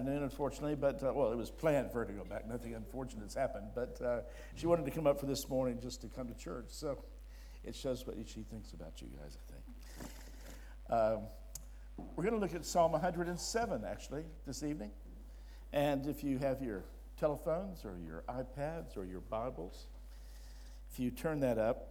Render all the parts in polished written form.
afternoon, unfortunately, but, well, it was planned for her to go back. Nothing unfortunate has happened, but she wanted to come up for this morning just to come to church, so it shows what she thinks about you guys, I think. We're going to look at Psalm 107, actually, this evening, and if you have your telephones or your iPads or your Bibles, if you turn that up,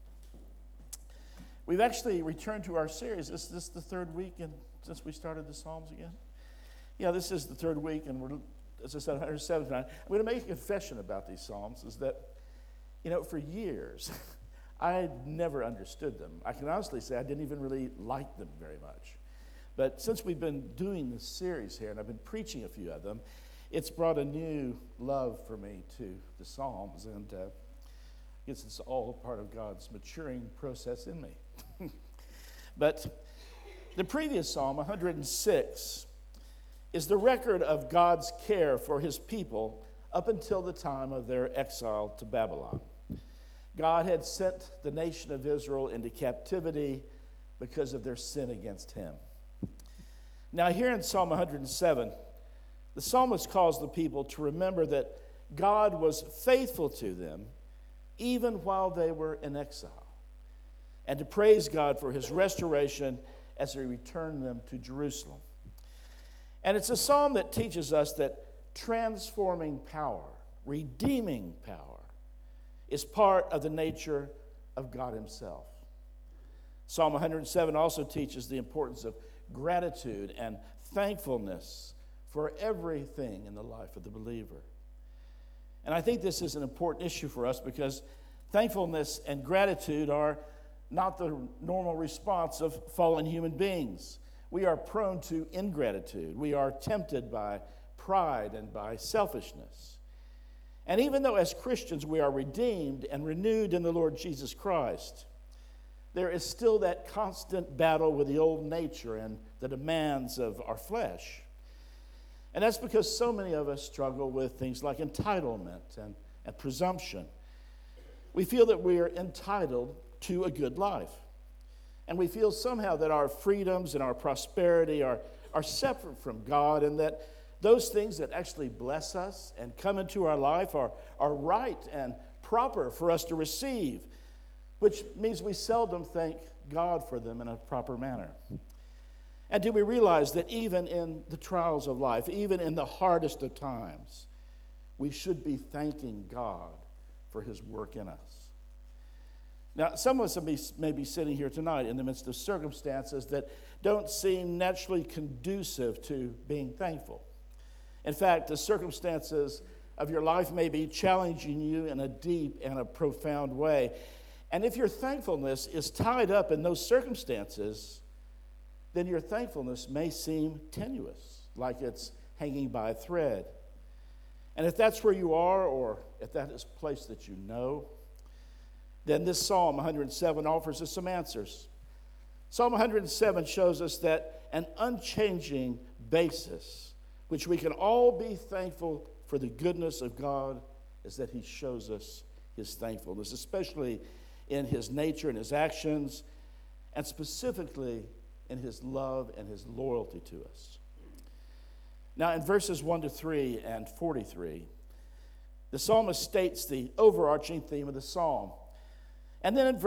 we've actually returned to our series. This is the third week since we started the Psalms again. Yeah, this is the third week, and we're, as I said, 107 tonight. I'm going to make a confession about these Psalms, is that, for years, I never understood them. I can honestly say I didn't even really like them very much. But since we've been doing this series here, and I've been preaching a few of them, it's brought a new love for me to the Psalms, and I guess it's all part of God's maturing process in me. But the previous Psalm, 106, is the record of God's care for his people up until the time of their exile to Babylon. God had sent the nation of Israel into captivity because of their sin against him. Now here in Psalm 107, the psalmist calls the people to remember that God was faithful to them even while they were in exile, and to praise God for his restoration as he returned them to Jerusalem. And it's a psalm that teaches us that transforming power, redeeming power, is part of the nature of God himself. Psalm 107 also teaches the importance of gratitude and thankfulness for everything in the life of the believer. And I think this is an important issue for us because thankfulness and gratitude are not the normal response of fallen human beings. We are prone to ingratitude. We are tempted by pride and by selfishness. And even though as Christians we are redeemed and renewed in the Lord Jesus Christ, there is still that constant battle with the old nature and the demands of our flesh. And that's because so many of us struggle with things like entitlement and presumption. We feel that we are entitled to a good life. And we feel somehow that our freedoms and our prosperity are separate from God, and that those things that actually bless us and come into our life are right and proper for us to receive, which means we seldom thank God for them in a proper manner. And do we realize that even in the trials of life, even in the hardest of times, we should be thanking God for his work in us? Now, some of us may be sitting here tonight in the midst of circumstances that don't seem naturally conducive to being thankful. In fact, the circumstances of your life may be challenging you in a deep and a profound way. And if your thankfulness is tied up in those circumstances, then your thankfulness may seem tenuous, like it's hanging by a thread. And if that's where you are, or if that is a place that you know, then this Psalm 107 offers us some answers. Psalm 107 shows us that an unchanging basis, which we can all be thankful for the goodness of God, is that he shows us his thankfulness, especially in his nature and his actions, and specifically in his love and his loyalty to us. Now, in verses 1-3 and 43, the psalmist states the overarching theme of the psalm. And then in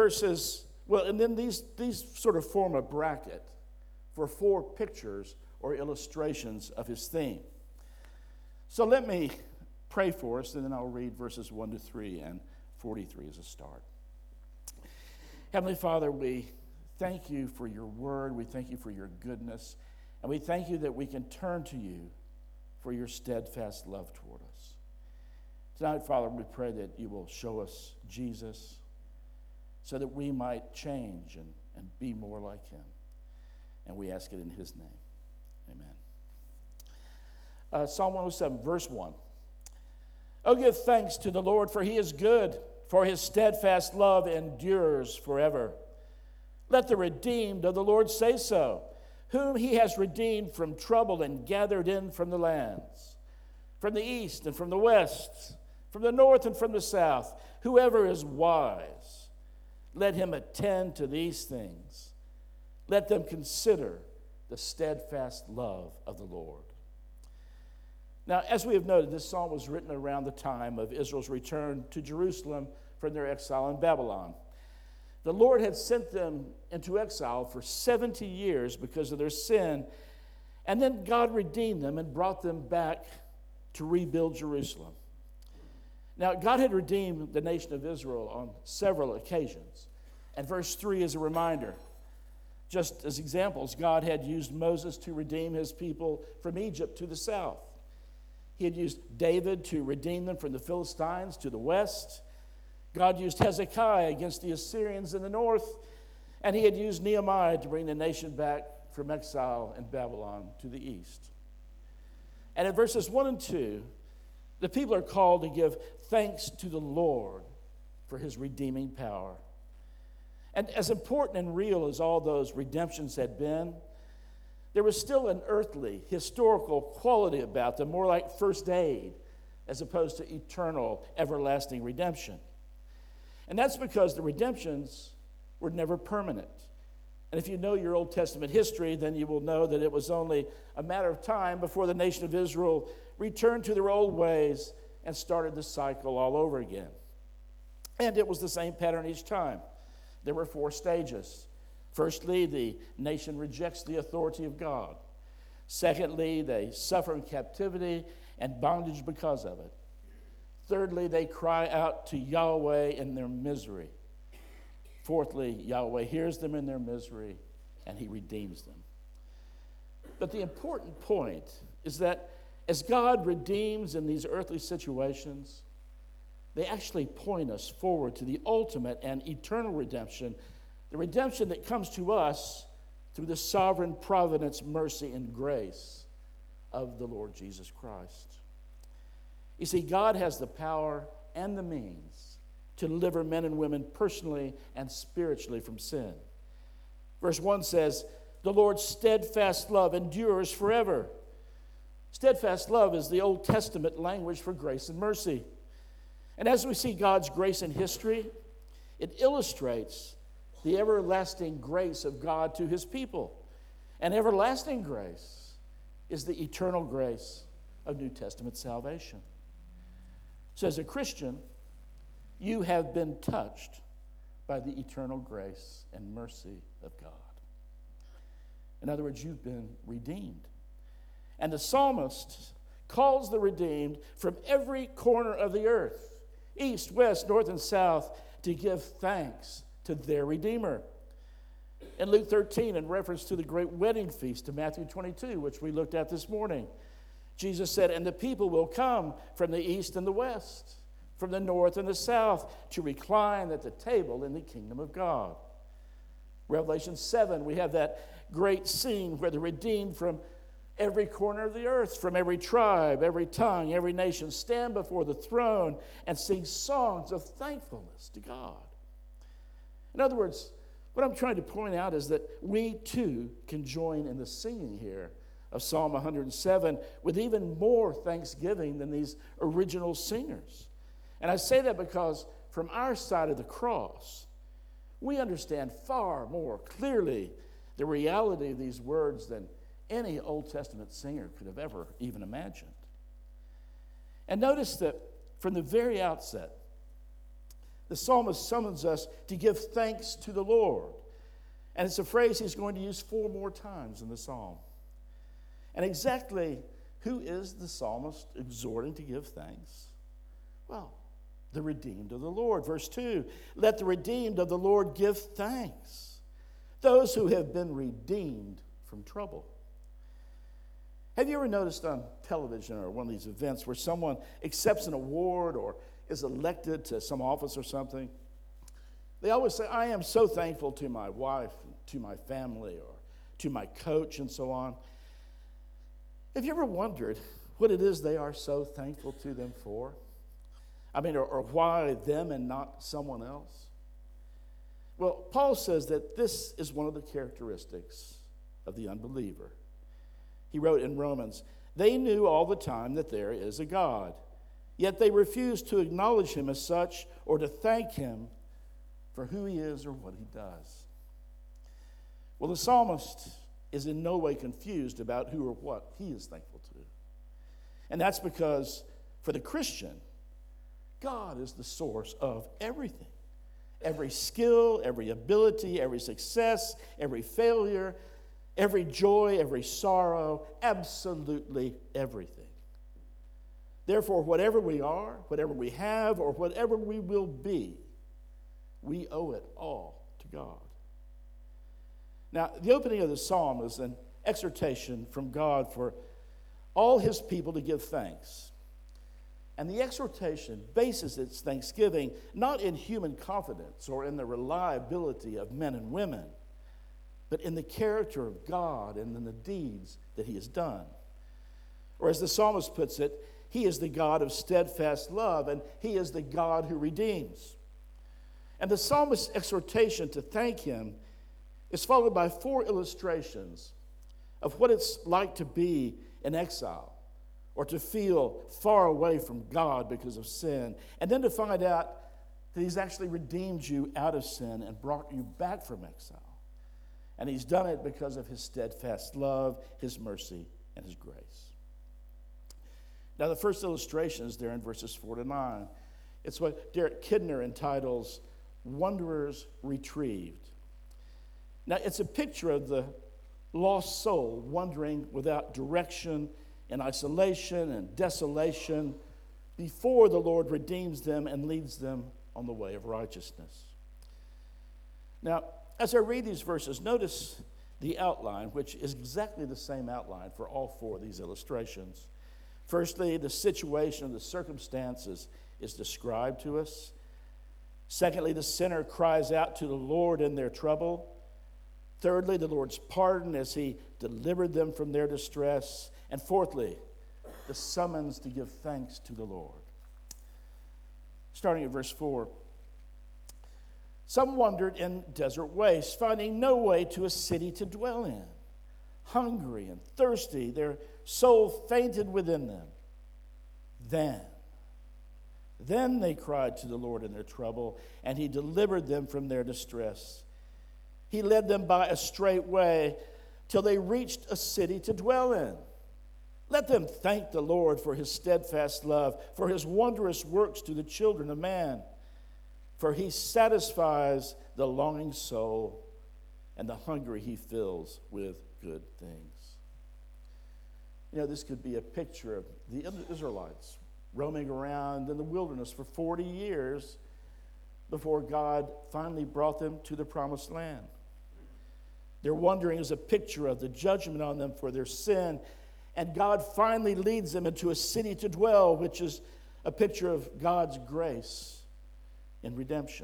these sort of form a bracket for 4 pictures or illustrations of his theme. So let me pray for us, and then I'll read verses 1-3 and 43 as a start. Heavenly Father, we thank you for your word. We thank you for your goodness. And we thank you that we can turn to you for your steadfast love toward us. Tonight, Father, we pray that you will show us Jesus so that we might change and be more like him. And we ask it in his name. Amen. Psalm 107, verse 1. Oh, give thanks to the Lord, for he is good, for his steadfast love endures forever. Let the redeemed of the Lord say so, whom he has redeemed from trouble and gathered in from the lands, from the east and from the west, from the north and from the south. Whoever is wise, let him attend to these things. Let them consider the steadfast love of the Lord. Now, as we have noted, this psalm was written around the time of Israel's return to Jerusalem from their exile in Babylon. The Lord had sent them into exile for 70 years because of their sin, and then God redeemed them and brought them back to rebuild Jerusalem. Now, God had redeemed the nation of Israel on several occasions, and verse 3 is a reminder. Just as examples, God had used Moses to redeem his people from Egypt to the south. He had used David to redeem them from the Philistines to the west. God used Hezekiah against the Assyrians in the north. And he had used Nehemiah to bring the nation back from exile in Babylon to the east. And in verses 1 and 2, the people are called to give thanks to the Lord for his redeeming power. And as important and real as all those redemptions had been, there was still an earthly, historical quality about them, more like first aid, as opposed to eternal, everlasting redemption. And that's because the redemptions were never permanent. And if you know your Old Testament history, then you will know that it was only a matter of time before the nation of Israel returned to their old ways and started the cycle all over again. And it was the same pattern each time. There were 4 stages. Firstly, the nation rejects the authority of God. Secondly, they suffer in captivity and bondage because of it. Thirdly, they cry out to Yahweh in their misery. Fourthly, Yahweh hears them in their misery and he redeems them. But the important point is that as God redeems in these earthly situations, they actually point us forward to the ultimate and eternal redemption, the redemption that comes to us through the sovereign providence, mercy, and grace of the Lord Jesus Christ. You see, God has the power and the means to deliver men and women personally and spiritually from sin. Verse 1 says, "The Lord's steadfast love endures forever." Steadfast love is the Old Testament language for grace and mercy. And as we see God's grace in history, it illustrates the everlasting grace of God to his people. And everlasting grace is the eternal grace of New Testament salvation. So as a Christian, you have been touched by the eternal grace and mercy of God. In other words, you've been redeemed. And the psalmist calls the redeemed from every corner of the earth, east, west, north, and south, to give thanks to their Redeemer. In Luke 13, in reference to the great wedding feast of Matthew 22, which we looked at this morning, Jesus said, "And the people will come from the east and the west, from the north and the south, to recline at the table in the kingdom of God." Revelation 7, we have that great scene where the redeemed from every corner of the earth, from every tribe, every tongue, every nation, stand before the throne and sing songs of thankfulness to God. In other words, what I'm trying to point out is that we too can join in the singing here of Psalm 107 with even more thanksgiving than these original singers. And I say that because from our side of the cross, we understand far more clearly the reality of these words than any Old Testament singer could have ever even imagined. And notice that from the very outset, the psalmist summons us to give thanks to the Lord. And it's a phrase he's going to use 4 more times in the psalm. And exactly who is the psalmist exhorting to give thanks? Well, the redeemed of the Lord. Verse 2, "Let the redeemed of the Lord give thanks, those who have been redeemed from trouble." Have you ever noticed on television or one of these events where someone accepts an award or is elected to some office or something? They always say, "I am so thankful to my wife, to my family, or to my coach," and so on. Have you ever wondered what it is they are so thankful to them for? I mean, or why them and not someone else? Well, Paul says that this is one of the characteristics of the unbeliever. He wrote in Romans, "They knew all the time that there is a God, yet they refuse to acknowledge him as such or to thank him for who he is or what he does." Well, the psalmist is in no way confused about who or what he is thankful to. And that's because for the Christian, God is the source of everything. Every skill, every ability, every success, every failure, every joy, every sorrow, absolutely everything. Therefore, whatever we are, whatever we have, or whatever we will be, we owe it all to God. Now, the opening of the psalm is an exhortation from God for all his people to give thanks. And the exhortation bases its thanksgiving not in human confidence or in the reliability of men and women, but in the character of God and in the deeds that he has done. Or as the psalmist puts it, he is the God of steadfast love, and he is the God who redeems. And the psalmist's exhortation to thank him is followed by 4 illustrations of what it's like to be in exile or to feel far away from God because of sin, and then to find out that he's actually redeemed you out of sin and brought you back from exile. And he's done it because of his steadfast love, his mercy, and his grace. Now, the first illustration is there in verses 4 to 9. It's what Derek Kidner entitles Wanderers Retrieved. Now, it's a picture of the lost soul wandering without direction, in isolation and desolation, before the Lord redeems them and leads them on the way of righteousness. Now, as I read these verses, notice the outline, which is exactly the same outline for all 4 of these illustrations. Firstly, the situation, the circumstances is described to us. Secondly, the sinner cries out to the Lord in their trouble. Thirdly, the Lord's pardon as he delivered them from their distress. And fourthly, the summons to give thanks to the Lord. Starting at verse 4. Some wandered in desert wastes, finding no way to a city to dwell in. Hungry and thirsty, their soul fainted within them. Then they cried to the Lord in their trouble, and he delivered them from their distress. He led them by a straight way till they reached a city to dwell in. Let them thank the Lord for his steadfast love, for his wondrous works to the children of man. For he satisfies the longing soul, and the hungry he fills with good things. You know, this could be a picture of the Israelites roaming around in the wilderness for 40 years before God finally brought them to the promised land. Their wandering is a picture of the judgment on them for their sin, and God finally leads them into a city to dwell, which is a picture of God's grace and redemption.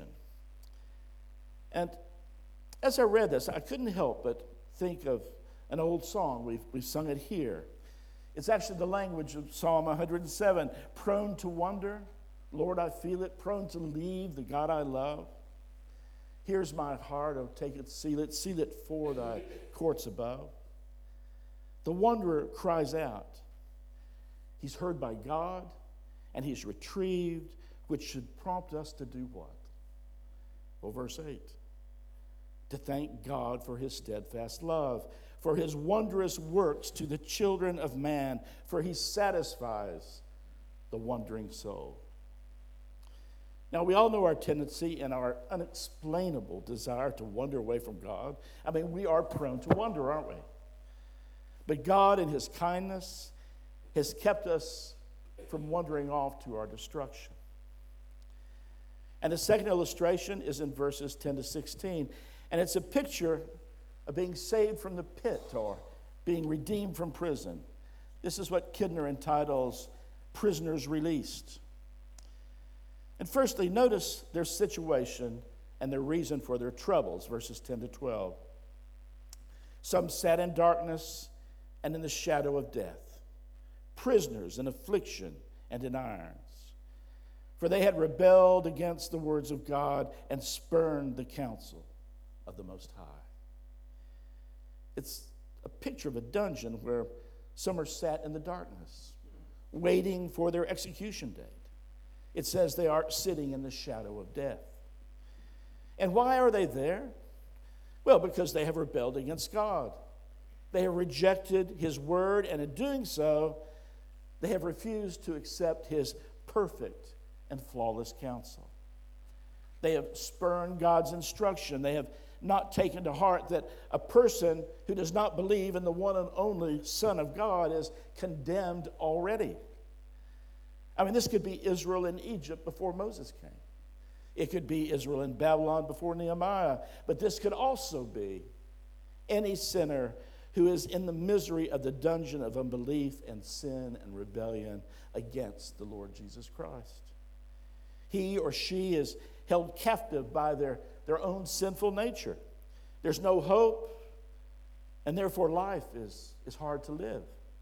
And as I read this, I couldn't help but think of an old song. We've sung it here. It's actually the language of Psalm 107. Prone to wander, Lord, I feel it. Prone to leave the God I love. Here's my heart, oh, take it, seal it for thy courts above. The wanderer cries out. He's heard by God, and he's retrieved, which should prompt us to do what? Well, verse 8. To thank God for his steadfast love, for his wondrous works to the children of man, for he satisfies the wandering soul. Now, we all know our tendency and our unexplainable desire to wander away from God. I mean, we are prone to wander, aren't we? But God, in his kindness, has kept us from wandering off to our destruction. And the second illustration is in verses 10 to 16. And it's a picture of being saved from the pit or being redeemed from prison. This is what Kidner entitles Prisoners Released. And firstly, notice their situation and their reason for their troubles, verses 10 to 12. Some sat in darkness and in the shadow of death, prisoners in affliction and in irons. For they had rebelled against the words of God and spurned the counsel of the Most High. It's a picture of a dungeon where some are sat in the darkness, waiting for their execution date. It says they are sitting in the shadow of death. And why are they there? Well, because they have rebelled against God. They have rejected his word, and in doing so, They have refused to accept his perfect and flawless counsel. They have spurned God's instruction. They have not taken to heart that a person who does not believe in the one and only Son of God is condemned already. I mean, this could be Israel in Egypt before Moses came. It could be Israel in Babylon before Nehemiah. But this could also be any sinner who is in the misery of the dungeon of unbelief and sin and rebellion against the Lord Jesus Christ. He or she is held captive by their own sinful nature. There's no hope, and therefore life is hard to live.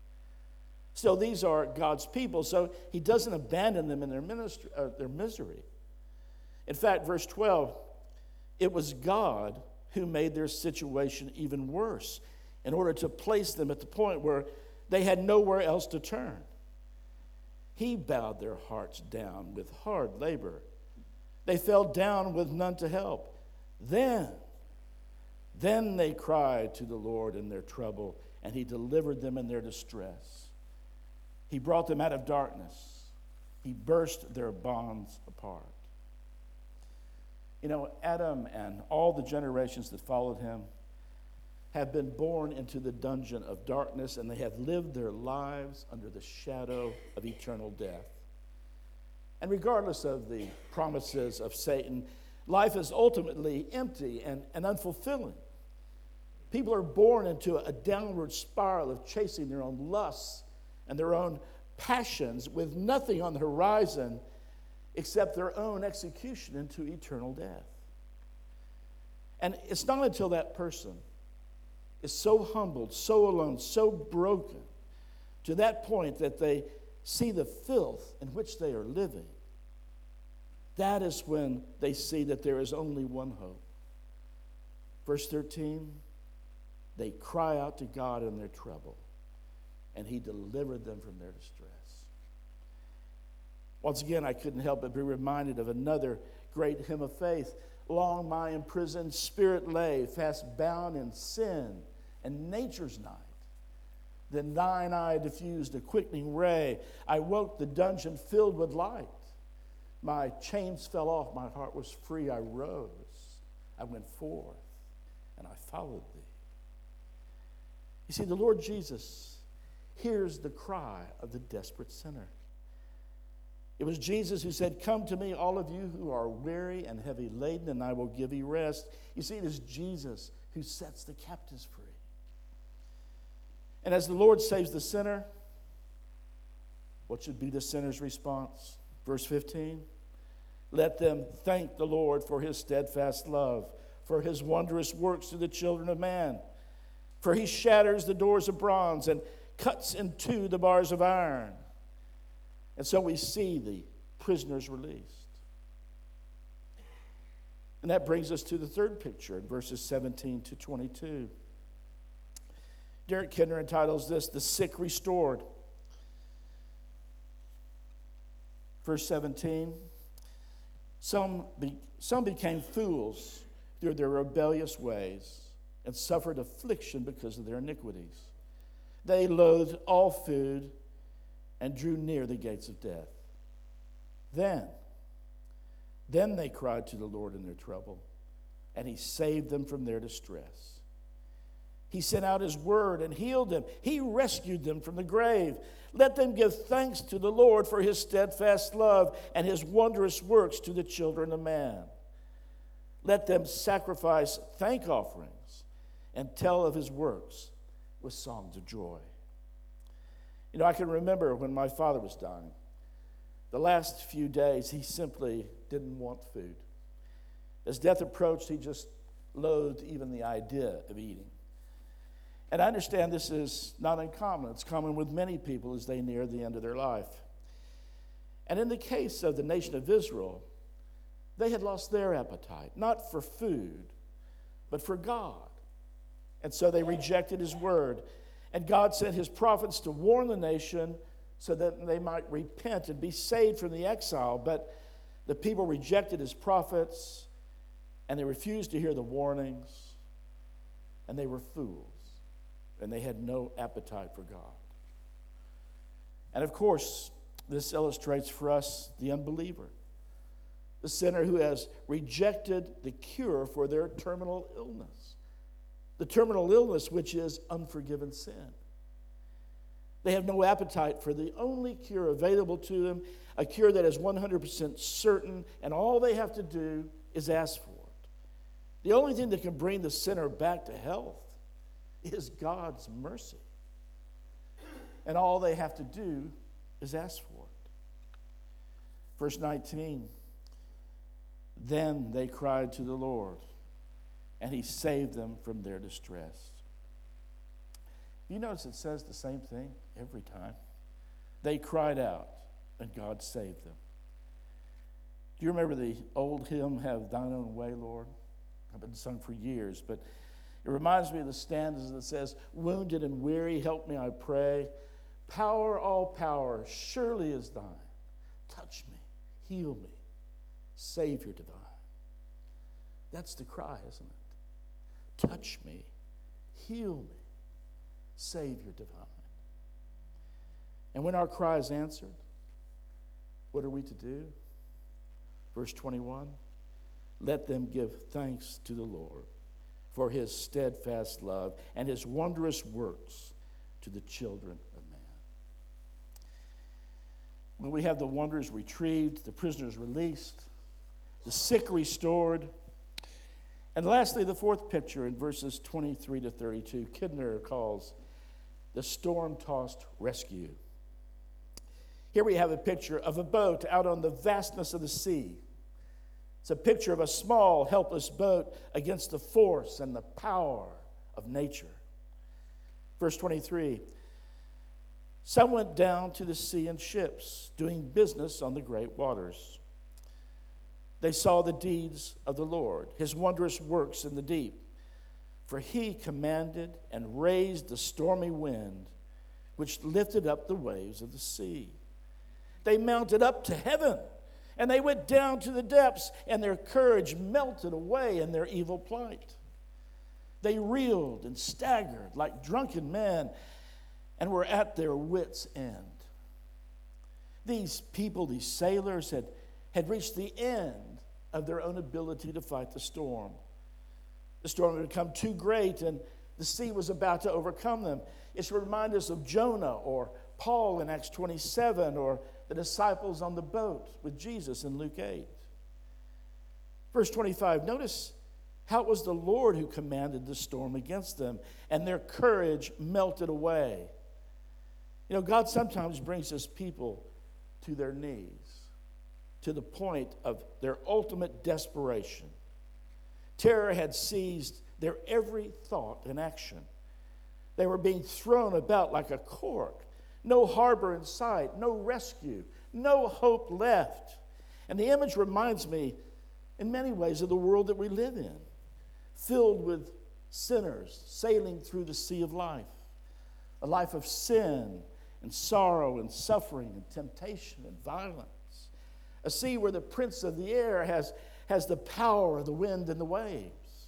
So these are God's people, so he doesn't abandon them in their misery. In fact, verse 12, it was God who made their situation even worse in order to place them at the point where they had nowhere else to turn. He bowed their hearts down with hard labor. They fell down with none to help. Then they cried to the Lord in their trouble, and he delivered them in their distress. He brought them out of darkness. He burst their bonds apart. You know, Adam and all the generations that followed him have been born into the dungeon of darkness, and they have lived their lives under the shadow of eternal death. And regardless of the promises of Satan, life is ultimately empty and unfulfilling. People are born into a downward spiral of chasing their own lusts and their own passions with nothing on the horizon except their own execution into eternal death. And it's not until that person is so humbled, so alone, so broken, to that point that they see the filth in which they are living, that is when they see that there is only one hope. Verse 13, they cry out to God in their trouble, and he delivered them from their distress. Once again, I couldn't help but be reminded of another great hymn of faith. Long my imprisoned spirit lay, fast bound in sin and nature's night. Then thine eye diffused a quickening ray. I woke the dungeon filled with light. My chains fell off, my heart was free. I rose, I went forth, and I followed thee. You see, the Lord Jesus hears the cry of the desperate sinner. It was Jesus who said, "Come to me, all of you who are weary and heavy laden, and I will give you rest." You see, it is Jesus who sets the captives free. And as the Lord saves the sinner, what should be the sinner's response? Verse 15, let them thank the Lord for his steadfast love, for his wondrous works to the children of man. For he shatters the doors of bronze and cuts in two the bars of iron. And so we see the prisoners released. And that brings us to the third picture in verses 17 to 22. Derek Kidner entitles this, "The Sick Restored." Verse 17, some became fools through their rebellious ways and suffered affliction because of their iniquities. They loathed all food and drew near the gates of death. Then they cried to the Lord in their trouble, and he saved them from their distress. He sent out his word and healed them. He rescued them from the grave. Let them give thanks to the Lord for his steadfast love and his wondrous works to the children of man. Let them sacrifice thank offerings and tell of his works with songs of joy. You know, I can remember when my father was dying. The last few days, he simply didn't want food. As death approached, he just loathed even the idea of eating. And I understand this is not uncommon. It's common with many people as they near the end of their life. And in the case of the nation of Israel, they had lost their appetite, not for food, but for God. And so they rejected his word. And God sent his prophets to warn the nation so that they might repent and be saved from the exile. But the people rejected his prophets, and they refused to hear the warnings, and they were fools, and they had no appetite for God. And of course, this illustrates for us the unbeliever, the sinner who has rejected the cure for their terminal illness, the terminal illness which is unforgiven sin. They have no appetite for the only cure available to them, a cure that is 100% certain, and all they have to do is ask for it. The only thing that can bring the sinner back to health is God's mercy. And all they have to do is ask for it. Verse 19, then they cried to the Lord, and he saved them from their distress. You notice it says the same thing every time. They cried out, and God saved them. Do you remember the old hymn, Have Thine Own Way, Lord? I've been sung for years, but it reminds me of the stanzas that says, wounded and weary, help me, I pray. Power, all power, surely is thine. Touch me, heal me, Savior divine. That's the cry, isn't it? Touch me, heal me, Savior divine. And when our cry is answered, what are we to do? Verse 21, let them give thanks to the Lord for his steadfast love and his wondrous works to the children of man. When we have the wonders retrieved, the prisoners released, the sick restored, and lastly, the fourth picture in verses 23 to 32, Kidner calls the storm-tossed rescue. Here we have a picture of a boat out on the vastness of the sea. It's a picture of a small, helpless boat against the force and the power of nature. Verse 23, some went down to the sea in ships, doing business on the great waters. They saw the deeds of the Lord, his wondrous works in the deep. For he commanded and raised the stormy wind, which lifted up the waves of the sea. They mounted up to heaven, and they went down to the depths, and their courage melted away in their evil plight. They reeled and staggered like drunken men and were at their wits' end. These people, these sailors, had reached the end of their own ability to fight the storm. The storm had become too great, and the sea was about to overcome them. It should remind us of Jonah or Paul in Acts 27 or the disciples on the boat with Jesus in Luke 8. Verse 25, notice how it was the Lord who commanded the storm against them, and their courage melted away. You know, God sometimes brings his people to their knees, to the point of their ultimate desperation. Terror had seized their every thought and action. They were being thrown about like a cork. No harbor in sight, no rescue, no hope left. And the image reminds me, in many ways, of the world that we live in, filled with sinners sailing through the sea of life, a life of sin and sorrow and suffering and temptation and violence, a sea where the prince of the air has the power of the wind and the waves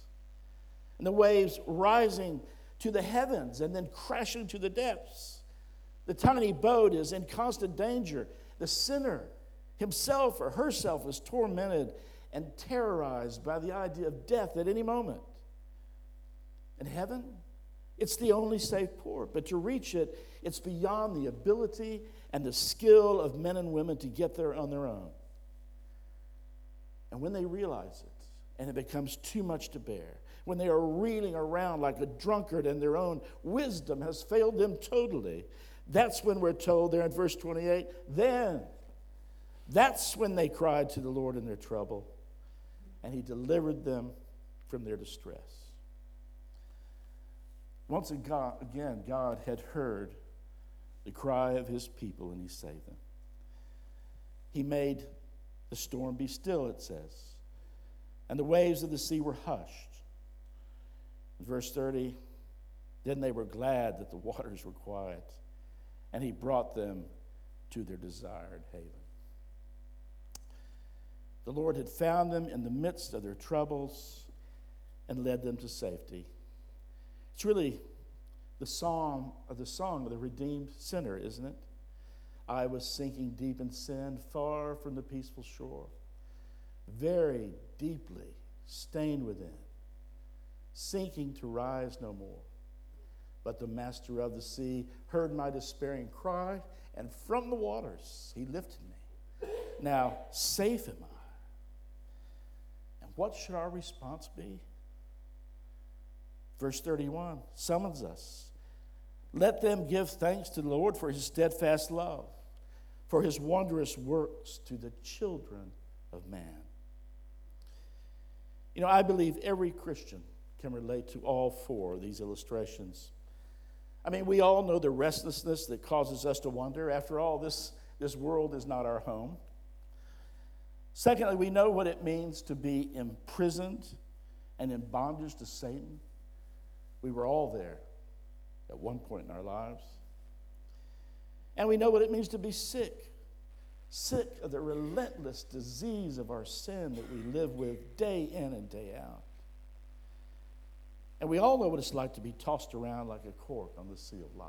rising to the heavens and then crashing to the depths. The tiny boat is in constant danger. The sinner himself or herself is tormented and terrorized by the idea of death at any moment. And heaven, it's the only safe port. But to reach it, it's beyond the ability and the skill of men and women to get there on their own. And when they realize it, and it becomes too much to bear, when they are reeling around like a drunkard and their own wisdom has failed them totally, that's when we're told there in verse 28, then, that's when they cried to the Lord in their trouble, and he delivered them from their distress. Once again, God had heard the cry of his people, and he saved them. He made the storm be still, it says, and the waves of the sea were hushed. In verse 30, then they were glad that the waters were quiet, and he brought them to their desired haven. The Lord had found them in the midst of their troubles and led them to safety. It's really the song of the redeemed sinner, isn't it? I was sinking deep in sin, far from the peaceful shore, very deeply stained within, sinking to rise no more. But the master of the sea heard my despairing cry, and from the waters he lifted me. Now safe am I. And what should our response be? Verse 31 summons us. Let them give thanks to the Lord for his steadfast love, for his wondrous works to the children of man. You know, I believe every Christian can relate to all four of these illustrations. I mean, we all know the restlessness that causes us to wonder. After all, this world is not our home. Secondly, we know what it means to be imprisoned and in bondage to Satan. We were all there at one point in our lives. And we know what it means to be sick of the relentless disease of our sin that we live with day in and day out. And we all know what it's like to be tossed around like a cork on the sea of life.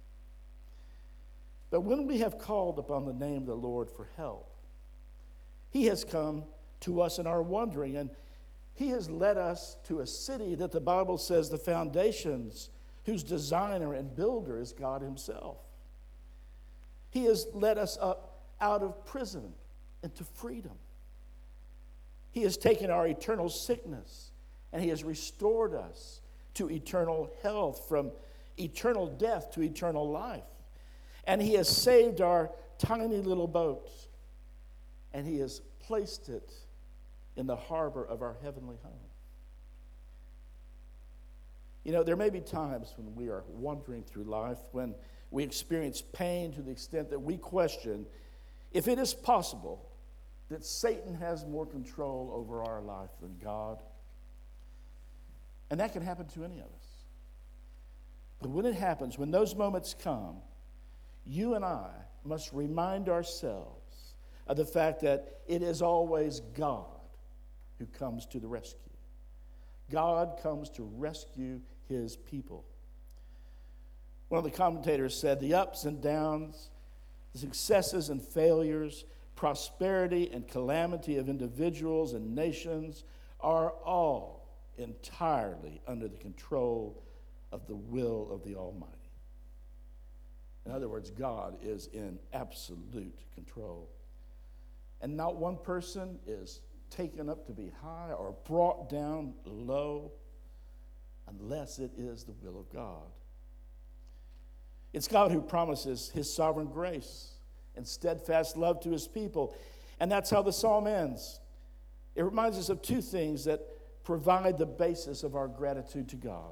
But when we have called upon the name of the Lord for help, he has come to us in our wandering, and he has led us to a city that the Bible says the foundations, whose designer and builder is God himself. He has led us up out of prison into freedom. He has taken our eternal sickness and he has restored us to eternal health, from eternal death to eternal life. And he has saved our tiny little boat and he has placed it in the harbor of our heavenly home. You know, there may be times when we are wandering through life, when we experience pain to the extent that we question if it is possible that Satan has more control over our life than God. And that can happen to any of us. But when it happens, when those moments come, you and I must remind ourselves of the fact that it is always God who comes to the rescue. God comes to rescue his people. One of the commentators said, the ups and downs, the successes and failures, prosperity and calamity of individuals and nations are all entirely under the control of the will of the Almighty. In other words, God is in absolute control. And not one person is taken up to be high or brought down low unless it is the will of God. It's God who promises his sovereign grace and steadfast love to his people. And that's how the psalm ends. It reminds us of two things that provide the basis of our gratitude to God.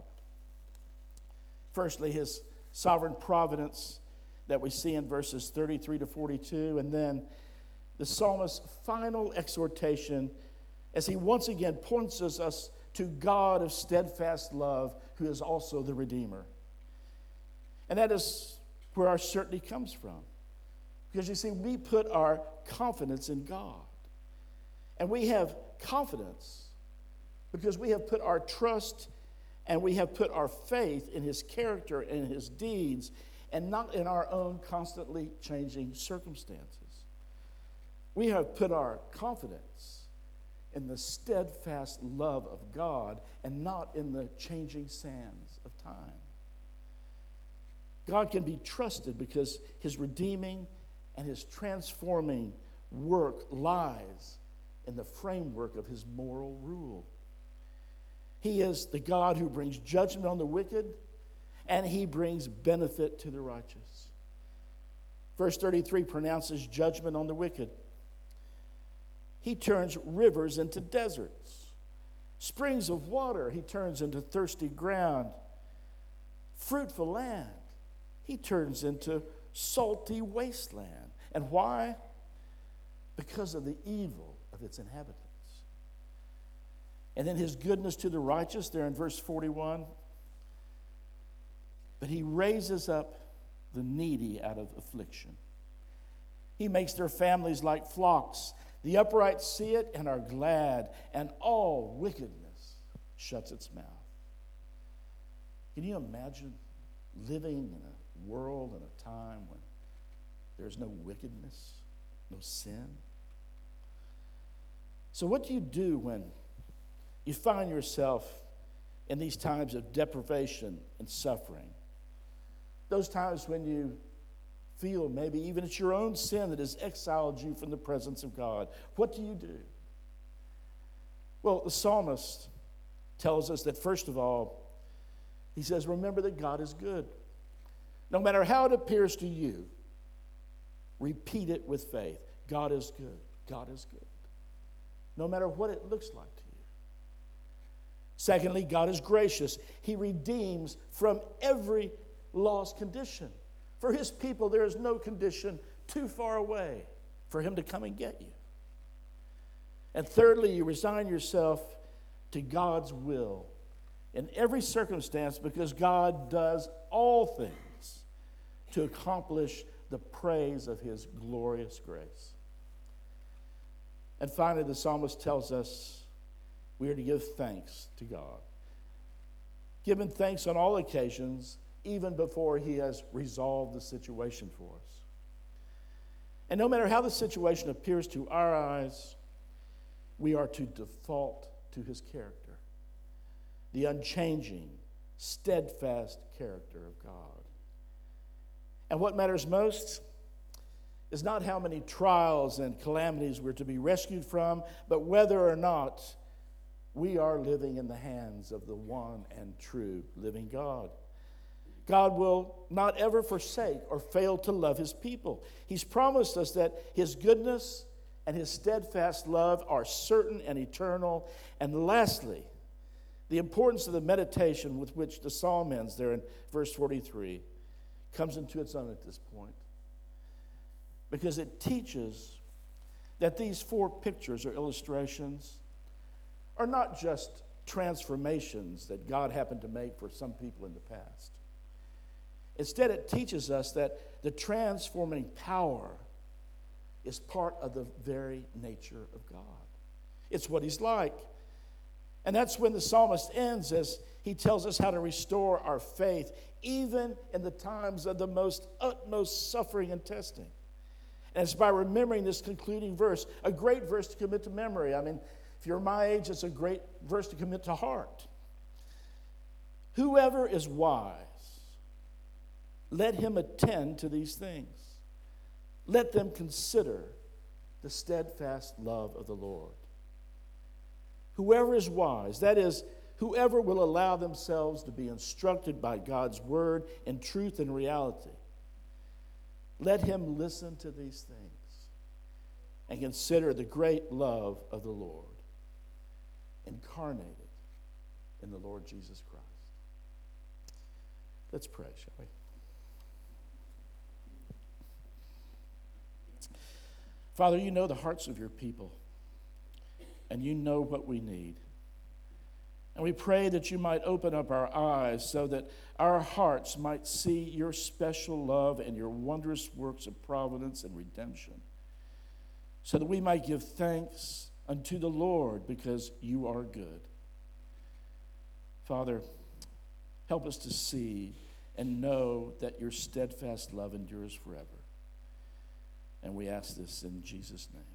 Firstly, his sovereign providence that we see in verses 33 to 42, and then the psalmist's final exhortation as he once again points us to God of steadfast love, who is also the Redeemer. And that is where our certainty comes from. Because you see, we put our confidence in God. And we have confidence because we have put our trust and we have put our faith in his character and his deeds, and not in our own constantly changing circumstances. We have put our confidence in the steadfast love of God and not in the changing sands of time. God can be trusted because his redeeming and his transforming work lies in the framework of his moral rule. He is the God who brings judgment on the wicked, and he brings benefit to the righteous. Verse 33 pronounces judgment on the wicked. He turns rivers into deserts. Springs of water he turns into thirsty ground. Fruitful land he turns into salty wasteland. And why? Because of the evil of its inhabitants. And then his goodness to the righteous, there in verse 41. But he raises up the needy out of affliction. He makes their families like flocks. The upright see it and are glad, and all wickedness shuts its mouth. Can you imagine living in a world and a time when There's no wickedness, no sin. So what do you do when you find yourself in these times of deprivation and suffering? Those times when you feel maybe even it's your own sin that has exiled you from the presence of God. What do you do? Well, the psalmist tells us that first of all, he says, remember that God is good. No matter how it appears to you, repeat it with faith. God is good. God is good. No matter what it looks like to you. Secondly, God is gracious. He redeems from every lost condition. For his people, there is no condition too far away for him to come and get you. And thirdly, you resign yourself to God's will in every circumstance because God does all things to accomplish the praise of his glorious grace. And finally, the psalmist tells us we are to give thanks to God. Give him thanks on all occasions, even before he has resolved the situation for us. And no matter how the situation appears to our eyes, we are to default to his character, the unchanging, steadfast character of God. And what matters most is not how many trials and calamities we're to be rescued from, but whether or not we are living in the hands of the one and true living God. God will not ever forsake or fail to love his people. He's promised us that his goodness and his steadfast love are certain and eternal. And lastly, the importance of the meditation with which the psalm ends there in verse 43 comes into its own at this point. Because it teaches that these four pictures or illustrations are not just transformations that God happened to make for some people in the past. Instead, it teaches us that the transforming power is part of the very nature of God. It's what he's like. And that's when the psalmist ends as he tells us how to restore our faith, even in the times of the utmost suffering and testing. And it's by remembering this concluding verse, a great verse to commit to memory. I mean, if you're my age, it's a great verse to commit to heart. Whoever is wise, let him attend to these things. Let them consider the steadfast love of the Lord. Whoever is wise, that is, whoever will allow themselves to be instructed by God's word in truth and reality, let him listen to these things and consider the great love of the Lord incarnated in the Lord Jesus Christ. Let's pray, shall we? Father, you know the hearts of your people, and you know what we need. And we pray that you might open up our eyes so that our hearts might see your special love and your wondrous works of providence and redemption, so that we might give thanks unto the Lord because you are good. Father, help us to see and know that your steadfast love endures forever. And we ask this in Jesus' name.